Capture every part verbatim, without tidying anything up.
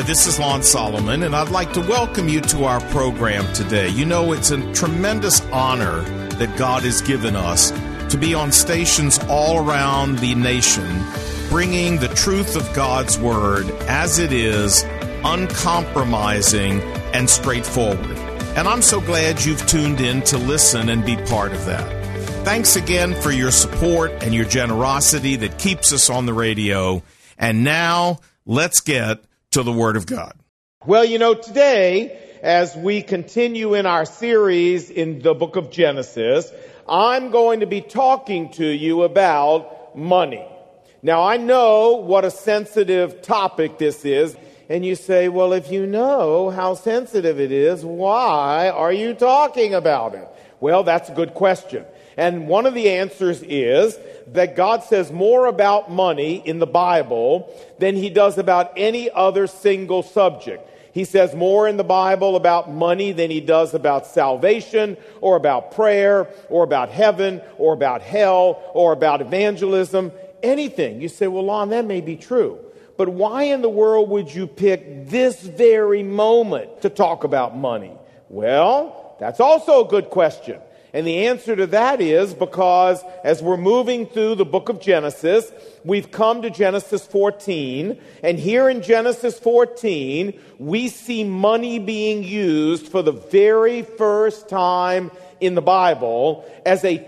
this is Lon Solomon, and I'd like to welcome you to our program today. You know, it's a tremendous honor that God has given us to be on stations all around the nation, bringing the truth of God's Word as it is, uncompromising and straightforward. And I'm so glad you've tuned in to listen and be part of that. Thanks again for your support and your generosity that keeps us on the radio. And now, let's get to the Word of God. Well, you know, today, as we continue in our series in the book of Genesis, I'm going to be talking to you about money. Now, I know what a sensitive topic this is, and you say, well, if you know how sensitive it is, why are you talking about it? Well, that's a good question. And one of the answers is that God says more about money in the Bible than he does about any other single subject. He says more in the Bible about money than he does about salvation, or about prayer, or about heaven, or about hell, or about evangelism, anything. You say, well, Lon, that may be true. But why in the world would you pick this very moment to talk about money? Well, that's also a good question. And the answer to that is because as we're moving through the book of Genesis, we've come to Genesis fourteen. And here in Genesis fourteen, we see money being used for the very first time in the Bible as a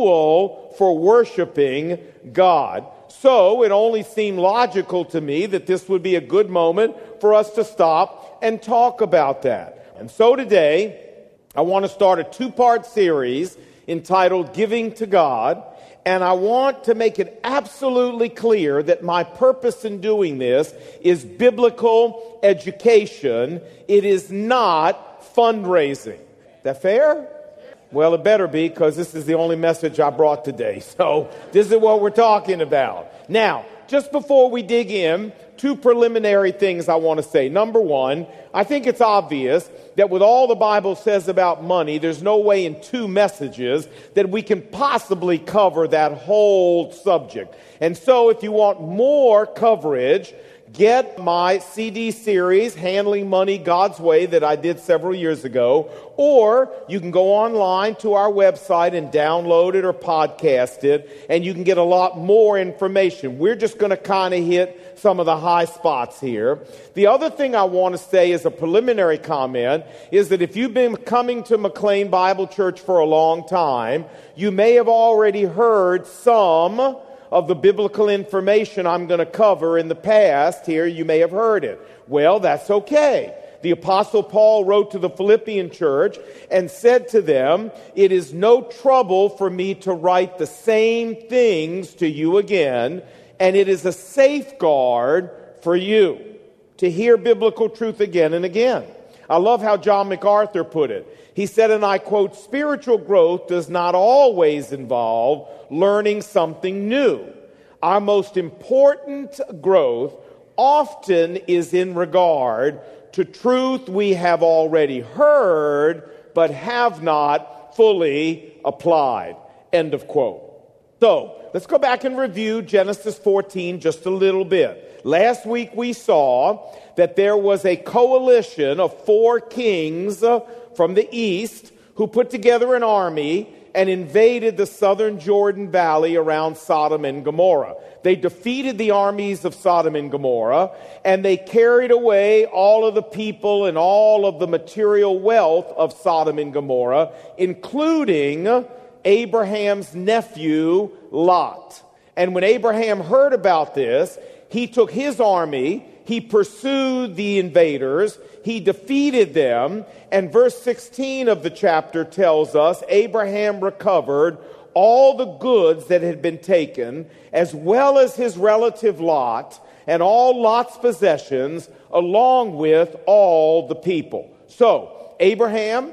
tool for worshiping God. So it only seemed logical to me that this would be a good moment for us to stop and talk about that. And so today, I want to start a two-part series entitled Giving to God, and I want to make it absolutely clear that my purpose in doing this is biblical education. It is not fundraising. Is that fair? Well, it better be, because this is the only message I brought today. So this is what we're talking about. Now, just before we dig in, two preliminary things I want to say. Number one, I think it's obvious that with all the Bible says about money, there's no way in two messages that we can possibly cover that whole subject. And so if you want more coverage, get my C D series, Handling Money God's Way, that I did several years ago, or you can go online to our website and download it or podcast it, and you can get a lot more information. We're just going to kind of hit some of the high spots here. The other thing I want to say as a preliminary comment is that if you've been coming to McLean Bible Church for a long time, you may have already heard some of the biblical information I'm going to cover in the past. Here, you may have heard it. Well, that's okay. The Apostle Paul wrote to the Philippian church and said to them, it is no trouble for me to write the same things to you again, and it is a safeguard for you to hear biblical truth again and again. I love how John MacArthur put it. He said, and I quote, spiritual growth does not always involve learning something new. Our most important growth often is in regard to truth we have already heard but have not fully applied. End of quote. So, let's go back and review Genesis fourteen just a little bit. Last week we saw that there was a coalition of four kings from the east who put together an army and invaded the southern Jordan Valley around Sodom and Gomorrah. They defeated the armies of Sodom and Gomorrah, and they carried away all of the people and all of the material wealth of Sodom and Gomorrah, including Abraham's nephew, Lot. And when Abraham heard about this, he took his army, he pursued the invaders, he defeated them, and verse sixteen of the chapter tells us Abraham recovered all the goods that had been taken, as well as his relative Lot, and all Lot's possessions, along with all the people. So, Abraham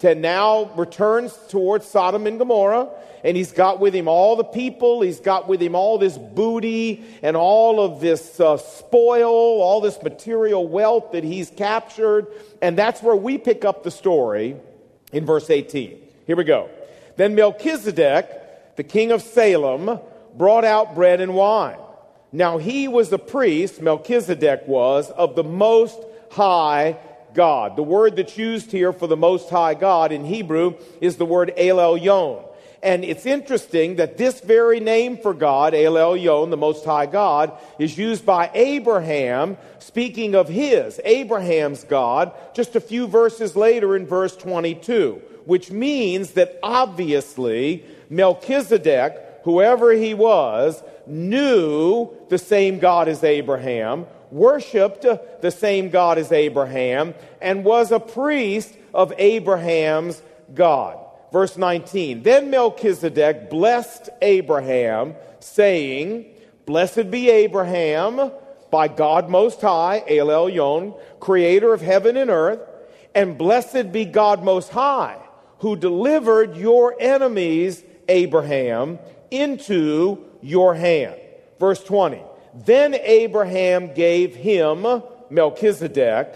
now returns towards Sodom and Gomorrah, and he's got with him all the people, he's got with him all this booty and all of this uh, spoil, all this material wealth that he's captured, and that's where we pick up the story in verse eighteen. Here we go. Then Melchizedek, the king of Salem, brought out bread and wine. Now he was a priest, Melchizedek was, of the most High God. The word that's used here for the Most High God in Hebrew is the word El Elyon. And it's interesting that this very name for God, El Elyon, the Most High God, is used by Abraham, speaking of his, Abraham's God, just a few verses later in verse twenty-two, which means that obviously Melchizedek, whoever he was, knew the same God as Abraham, worshipped the same God as Abraham, and was a priest of Abraham's God. Verse nineteen, then Melchizedek blessed Abraham, saying, Blessed be Abraham by God Most High, El Elyon, creator of heaven and earth, and blessed be God Most High, who delivered your enemies, Abraham, into your hand. Verse twenty, then Abraham gave him, Melchizedek,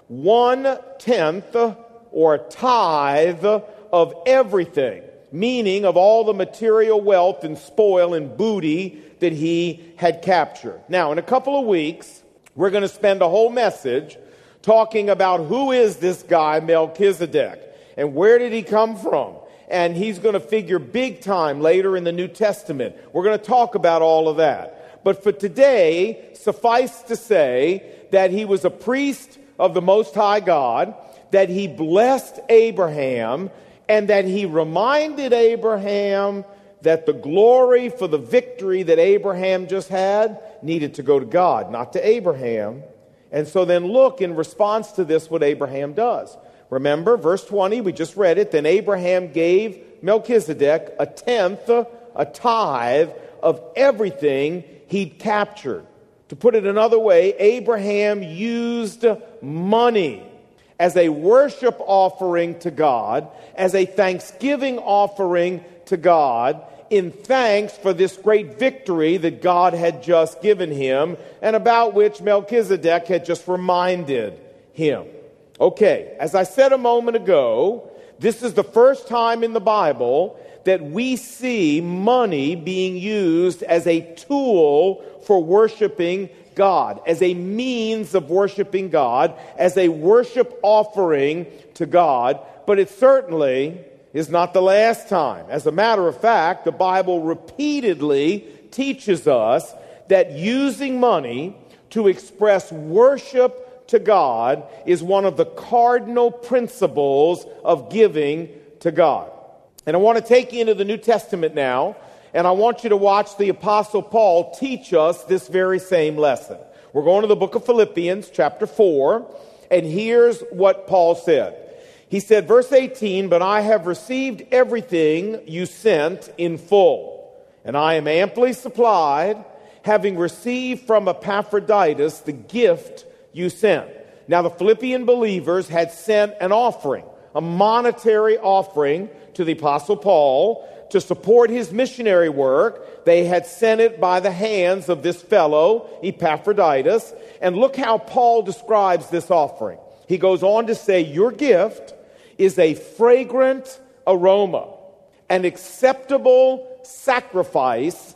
one-tenth or tithe of everything, meaning of all the material wealth and spoil and booty that he had captured. Now, in a couple of weeks, we're going to spend a whole message talking about who is this guy, Melchizedek, and where did he come from? And he's going to figure big time later in the New Testament. We're going to talk about all of that. But for today, suffice to say that he was a priest of the Most High God, that he blessed Abraham, and that he reminded Abraham that the glory for the victory that Abraham just had needed to go to God, not to Abraham. And so then look in response to this what Abraham does. Remember, verse twenty, we just read it. Then Abraham gave Melchizedek a tenth, a tithe of everything he'd captured. To put it another way, Abraham used money as a worship offering to God, as a thanksgiving offering to God, in thanks for this great victory that God had just given him, and about which Melchizedek had just reminded him. Okay, as I said a moment ago, this is the first time in the Bible that we see money being used as a tool for worshiping God, as a means of worshiping God, as a worship offering to God. But it certainly is not the last time. As a matter of fact, the Bible repeatedly teaches us that using money to express worship to God is one of the cardinal principles of giving to God. And I want to take you into the New Testament now, and I want you to watch the Apostle Paul teach us this very same lesson. We're going to the book of Philippians, chapter four, and here's what Paul said. He said, verse eighteen, but I have received everything you sent in full, and I am amply supplied, having received from Epaphroditus the gift you sent. Now the Philippian believers had sent an offering, a monetary offering to the Apostle Paul to support his missionary work. They had sent it by the hands of this fellow, Epaphroditus. And look how Paul describes this offering. He goes on to say, your gift is a fragrant aroma, an acceptable sacrifice,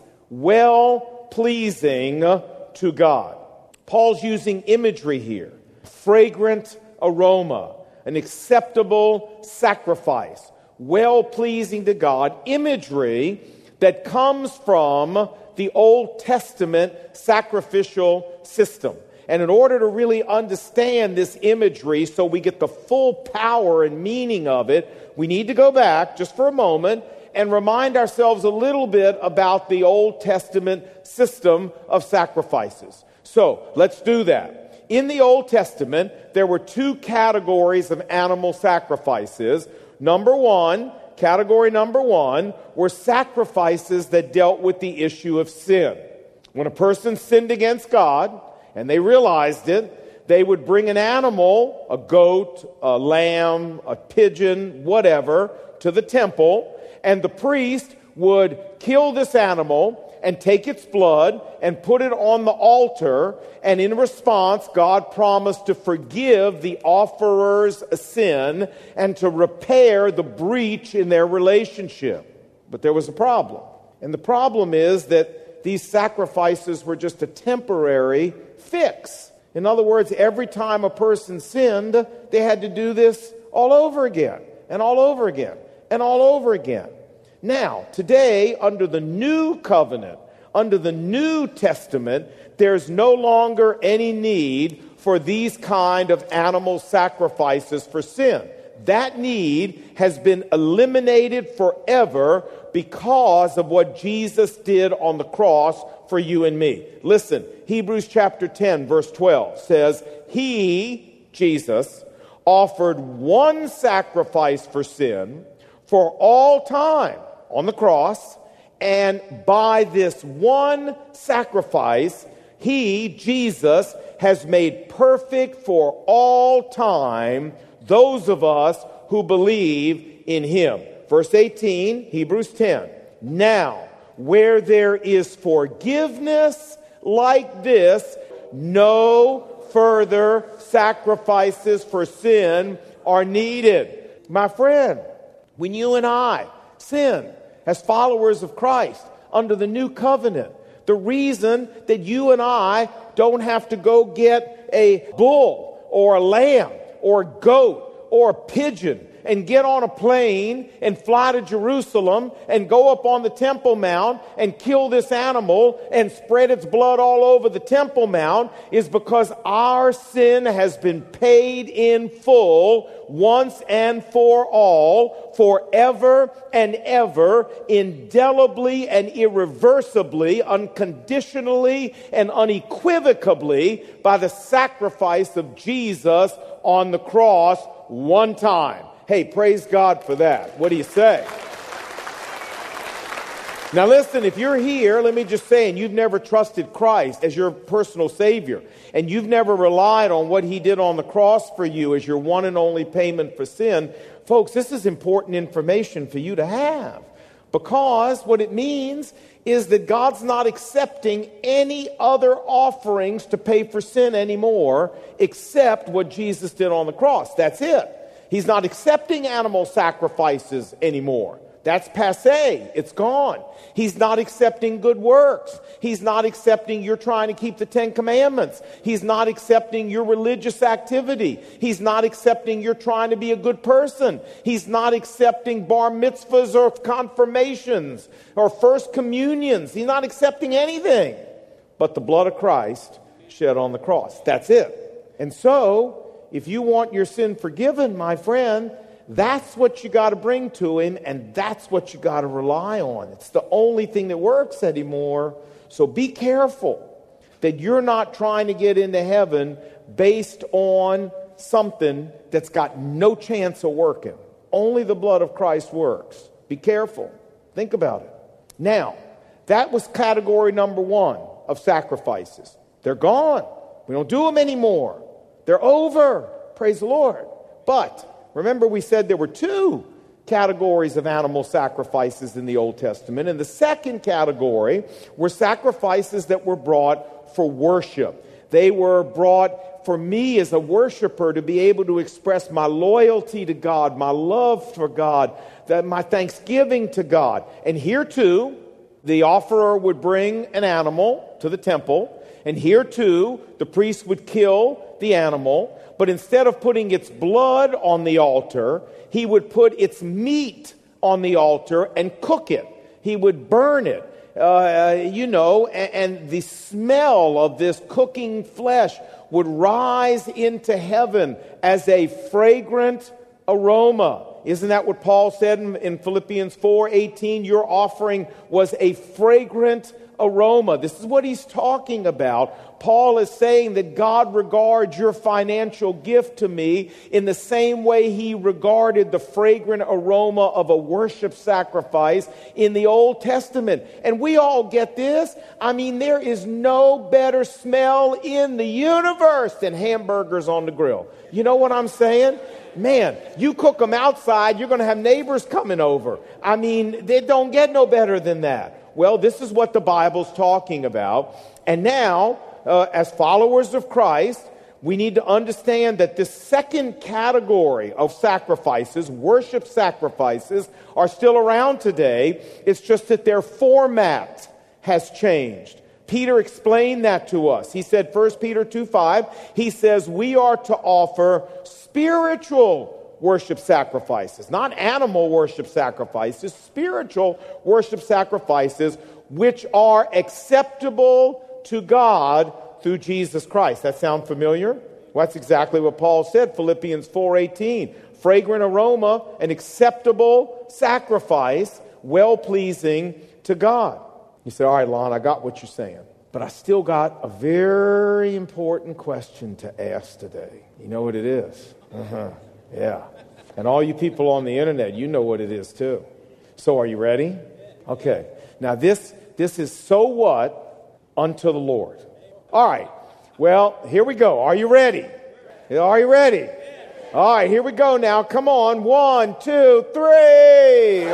well-pleasing to God. Paul's using imagery here. Fragrant aroma, an acceptable sacrifice, well-pleasing to God, imagery that comes from the Old Testament sacrificial system. And in order to really understand this imagery so we get the full power and meaning of it, we need to go back just for a moment and remind ourselves a little bit about the Old Testament system of sacrifices. So, let's do that. In the Old Testament, there were two categories of animal sacrifices. Number one, category number one, were sacrifices that dealt with the issue of sin. When a person sinned against God, and they realized it, they would bring an animal, a goat, a lamb, a pigeon, whatever, to the temple, and the priest would kill this animal and take its blood and put it on the altar, and in response, God promised to forgive the offerer's sin and to repair the breach in their relationship. But there was a problem. And the problem is that these sacrifices were just a temporary fix. In other words, every time a person sinned, they had to do this all over again, and all over again, and all over again. Now, today, under the new covenant, under the New Testament, there's no longer any need for these kind of animal sacrifices for sin. That need has been eliminated forever because of what Jesus did on the cross for you and me. Listen, Hebrews chapter ten, verse twelve says, He, Jesus, offered one sacrifice for sin for all time on the cross, and by this one sacrifice, He, Jesus, has made perfect for all time those of us who believe in Him. Verse eighteen, Hebrews ten. Now, where there is forgiveness like this, no further sacrifices for sin are needed. My friend, when you and I sin as followers of Christ under the new covenant, the reason that you and I don't have to go get a bull or a lamb or a goat or a pigeon and get on a plane and fly to Jerusalem and go up on the Temple Mount and kill this animal and spread its blood all over the Temple Mount is because our sin has been paid in full once and for all, forever and ever, indelibly and irreversibly, unconditionally and unequivocally by the sacrifice of Jesus on the cross one time. Hey, praise God for that. What do you say? Now listen, if you're here, let me just say, and you've never trusted Christ as your personal Savior, and you've never relied on what He did on the cross for you as your one and only payment for sin, folks, this is important information for you to have. Because what it means is that God's not accepting any other offerings to pay for sin anymore except what Jesus did on the cross. That's it. He's not accepting animal sacrifices anymore. That's passé. It's gone. He's not accepting good works. He's not accepting you're trying to keep the Ten Commandments. He's not accepting your religious activity. He's not accepting you're trying to be a good person. He's not accepting bar mitzvahs or confirmations or first communions. He's not accepting anything but the blood of Christ shed on the cross. That's it. And so, if you want your sin forgiven, my friend, that's what you got to bring to Him, and that's what you got to rely on. It's the only thing that works anymore. So be careful that you're not trying to get into heaven based on something that's got no chance of working. Only the blood of Christ works. Be careful. Think about it. Now, that was category number one of sacrifices. They're gone. We don't do them anymore. They're over. Praise the Lord. But remember, we said there were two categories of animal sacrifices in the Old Testament. And the second category were sacrifices that were brought for worship. They were brought for me as a worshiper to be able to express my loyalty to God, my love for God, that my thanksgiving to God. And here too, the offerer would bring an animal to the temple. And here too, the priest would kill the animal, but instead of putting its blood on the altar, he would put its meat on the altar and cook it. He would burn it, uh, you know, and, and the smell of this cooking flesh would rise into heaven as a fragrant aroma. Isn't that what Paul said in, in Philippians four eighteen? Your offering was a fragrant aroma. This is what he's talking about. Paul is saying that God regards your financial gift to me in the same way He regarded the fragrant aroma of a worship sacrifice in the Old Testament. And we all get this. I mean, there is no better smell in the universe than hamburgers on the grill. You know what I'm saying? Man, you cook them outside, you're going to have neighbors coming over. I mean, they don't get no better than that. Well, this is what the Bible's talking about. And now, uh, as followers of Christ, we need to understand that this second category of sacrifices, worship sacrifices, are still around today. It's just that their format has changed. Peter explained that to us. He said, First Peter two five, he says, we are to offer spiritual worship sacrifices, not animal worship sacrifices, spiritual worship sacrifices, which are acceptable to God through Jesus Christ. That sound familiar? Well, that's exactly what Paul said, Philippians four eighteen. Fragrant aroma, an acceptable sacrifice, well-pleasing to God. You say, all right, Lon, I got what you're saying. But I still got a very important question to ask today. You know what it is? Uh-huh. Yeah. And all you people on the internet, you know what it is too. So are you ready? Okay. Now this this is so what unto the Lord. All right. Well, here we go. Are you ready? Are you ready? All right, here we go now. Come on. One, two, three.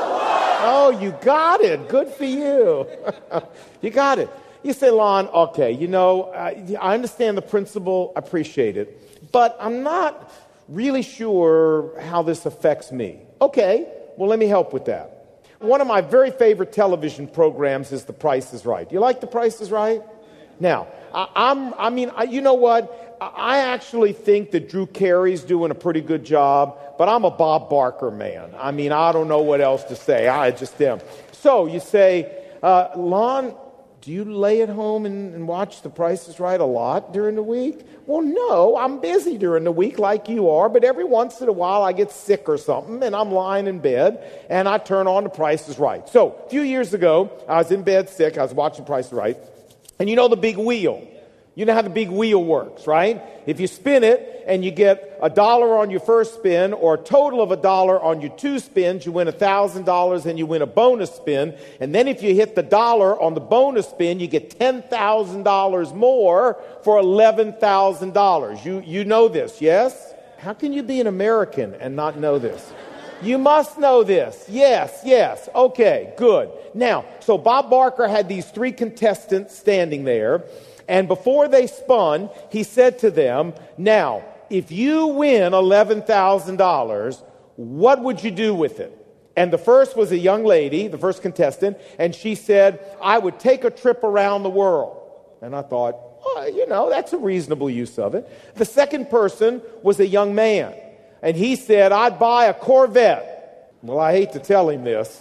Oh, you got it. Good for you. You got it. You say, Lon, okay, you know, I, I understand the principle. I appreciate it. But I'm not really sure how this affects me. Okay, well, let me help with that. One of my very favorite television programs is The Price is Right. Do you like The Price is Right? Now, I, I'm, I mean, I, you know what? I actually think that Drew Carey's doing a pretty good job, but I'm a Bob Barker man. I mean, I don't know what else to say. I just am. So you say, uh, Lon, do you lay at home and, and watch The Price is Right a lot during the week? Well, no, I'm busy during the week like you are, but every once in a while I get sick or something, and I'm lying in bed, and I turn on The Price is Right. So a few years ago, I was in bed sick. I was watching Price is Right, and you know the big wheel. You know how the big wheel works, right? If you spin it and you get a dollar on your first spin or a total of a dollar on your two spins, you win one thousand dollars and you win a bonus spin. And then if you hit the dollar on the bonus spin, you get ten thousand dollars more for eleven thousand dollars. You, you know this, yes? How can you be an American and not know this? You must know this. Yes, yes. Okay, good. Now, so Bob Barker had these three contestants standing there. And before they spun, he said to them, now, if you win eleven thousand dollars, what would you do with it? And the first was a young lady, the first contestant, and she said, I would take a trip around the world. And I thought, oh, you know, that's a reasonable use of it. The second person was a young man, and he said, I'd buy a Corvette. Well, I hate to tell him this.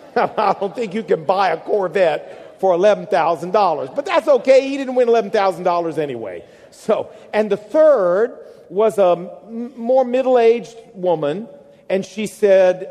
I don't think you can buy a Corvette for eleven thousand dollars. But that's okay. He didn't win eleven thousand dollars anyway. So, and the third was a m- more middle-aged woman, and she said,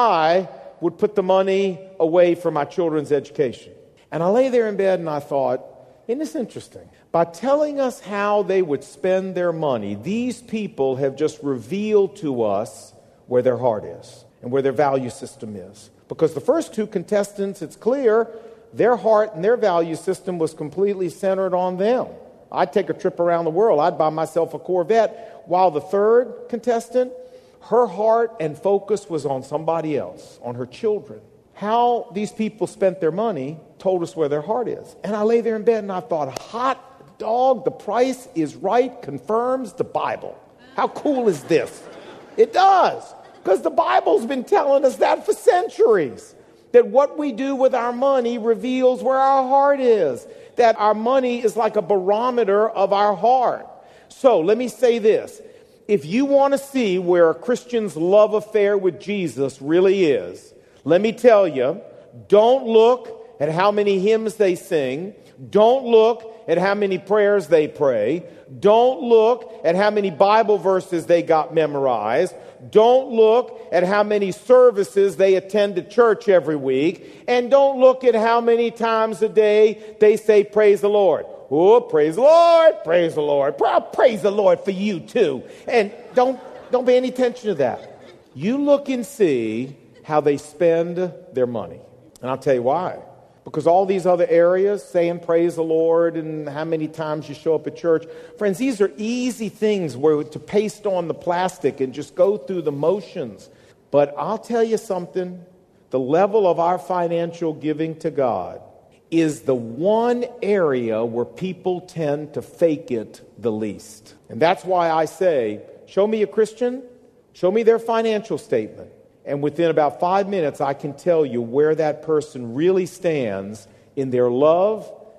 I would put the money away for my children's education. And I lay there in bed and I thought, isn't this interesting? By telling us how they would spend their money, these people have just revealed to us where their heart is and where their value system is. Because the first two contestants, it's clear, their heart and their value system was completely centered on them. I'd take a trip around the world. I'd buy myself a Corvette. While the third contestant, her heart and focus was on somebody else, on her children. How these people spent their money told us where their heart is. And I lay there in bed and I thought, hot dog, The Price is Right confirms the Bible. How cool is this? It does. Because the Bible's been telling us that for centuries. That what we do with our money reveals where our heart is. That our money is like a barometer of our heart. So let me say this. If you want to see where a Christian's love affair with Jesus really is, let me tell you, don't look at how many hymns they sing. Don't look at how many prayers they pray. Don't look at how many Bible verses they got memorized. Don't look at how many services they attend to church every week. And don't look at how many times a day they say, praise the Lord. Oh, praise the Lord, praise the Lord. Praise the Lord for you too. And don't, don't pay any attention to that. You look and see how they spend their money. And I'll tell you why. Because all these other areas, saying praise the Lord and how many times you show up at church, friends, these are easy things where to paste on the plastic and just go through the motions. But I'll tell you something, the level of our financial giving to God is the one area where people tend to fake it the least. And that's why I say, show me a Christian, show me their financial statement. And within about five minutes, I can tell you where that person really stands in their love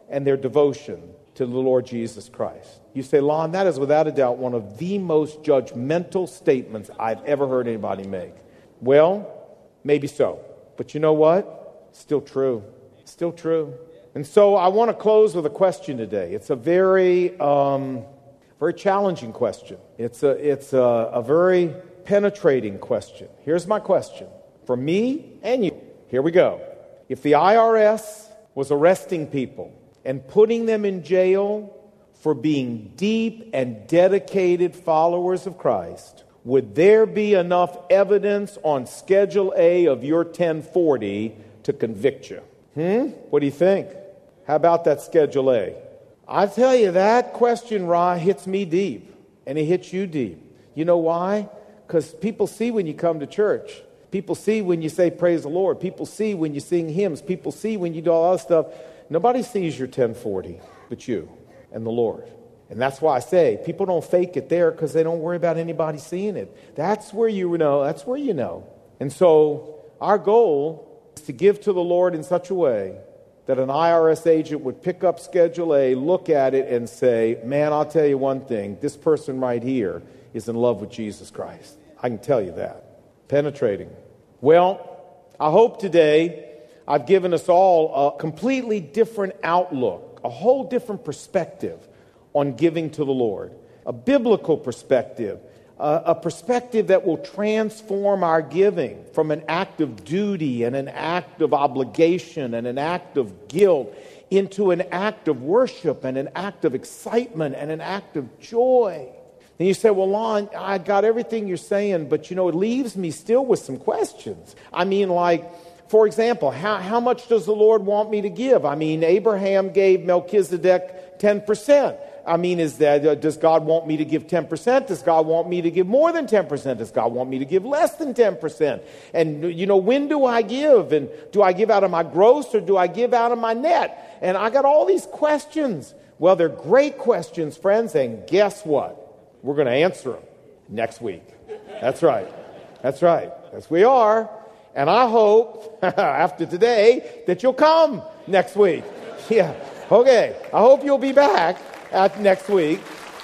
and their devotion to the Lord Jesus Christ. You say, Lon, that is without a doubt one of the most judgmental statements I've ever heard anybody make. Well, maybe so. But you know what? Still true. Still true. And so I want to close with a question today. It's a very, um, very challenging question. It's a, it's a, a very penetrating question. Here's my question for me and you. Here we go. If the I R S was arresting people and putting them in jail for being deep and dedicated followers of Christ, would there be enough evidence on Schedule A of your ten forty to convict you? Hmm? What do you think? How about that Schedule A? I tell you, that question, Ra, hits me deep, and it hits you deep. You know why? Because people see when you come to church. People see when you say, praise the Lord. People see when you sing hymns. People see when you do all that stuff. Nobody sees your ten forty but you and the Lord. And that's why I say, people don't fake it there because they don't worry about anybody seeing it. That's where you know. That's where you know. And so our goal is to give to the Lord in such a way that an I R S agent would pick up Schedule A, look at it, and say, man, I'll tell you one thing. This person right here is in love with Jesus Christ. I can tell you that. Penetrating. Well, I hope today I've given us all a completely different outlook, a whole different perspective on giving to the Lord, a biblical perspective, uh, a perspective that will transform our giving from an act of duty and an act of obligation and an act of guilt into an act of worship and an act of excitement and an act of joy. And you say, well, Lon, I got everything you're saying, but, you know, it leaves me still with some questions. I mean, like, for example, how, how much does the Lord want me to give? I mean, Abraham gave Melchizedek ten percent. I mean, is that, uh, does God want me to give ten percent? Does God want me to give more than ten percent? Does God want me to give less than ten percent? And, you know, when do I give? And do I give out of my gross or do I give out of my net? And I got all these questions. Well, they're great questions, friends, and guess what? We're going to answer them next week. That's right. That's right. Yes, we are. And I hope, after today, that you'll come next week. Yeah. Okay. I hope you'll be back at next week.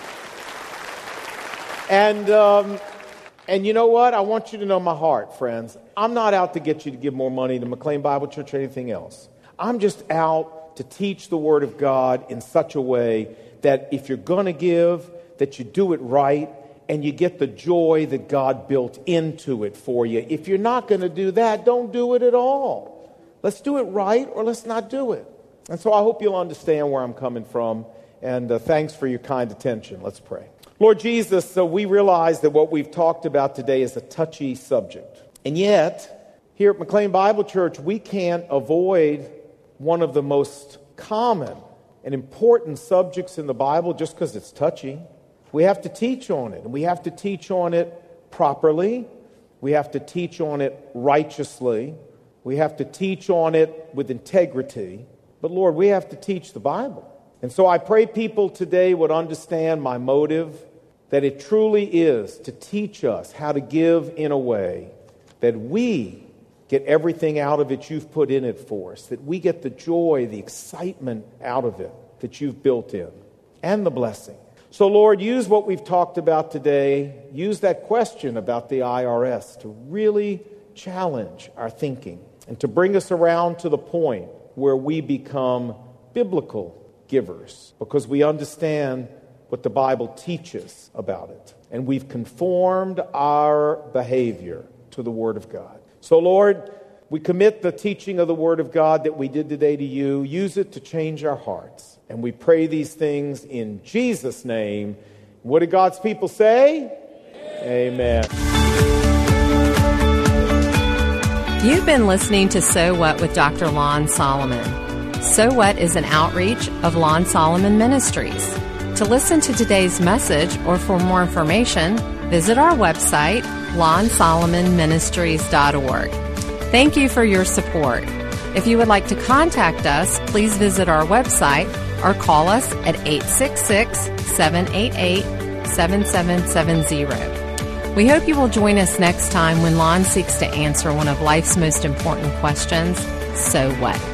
And, um, and you know what? I want you to know my heart, friends. I'm not out to get you to give more money to McLean Bible Church or anything else. I'm just out to teach the Word of God in such a way that if you're going to give, that you do it right, and you get the joy that God built into it for you. If you're not going to do that, don't do it at all. Let's do it right, or let's not do it. And so I hope you'll understand where I'm coming from, and uh, thanks for your kind attention. Let's pray. Lord Jesus, so we realize that what we've talked about today is a touchy subject. And yet, here at McLean Bible Church, we can't avoid one of the most common and important subjects in the Bible just because it's touchy. We have to teach on it, and we have to teach on it properly. We have to teach on it righteously. We have to teach on it with integrity. But Lord, we have to teach the Bible. And so I pray people today would understand my motive, that it truly is to teach us how to give in a way that we get everything out of it you've put in it for us, that we get the joy, the excitement out of it that you've built in, and the blessing. So, Lord, use what we've talked about today, use that question about the I R S to really challenge our thinking and to bring us around to the point where we become biblical givers because we understand what the Bible teaches about it. And we've conformed our behavior to the Word of God. So, Lord, we commit the teaching of the Word of God that we did today to you. Use it to change our hearts. And we pray these things in Jesus' name. What did God's people say? Amen. You've been listening to So What with Doctor Lon Solomon. So What is an outreach of Lon Solomon Ministries. To listen to today's message or for more information, visit our website, lon solomon ministries dot org. Thank you for your support. If you would like to contact us, please visit our website or call us at eight six six, seven eight eight, seven seven seven zero. We hope you will join us next time when Lon seeks to answer one of life's most important questions, so what?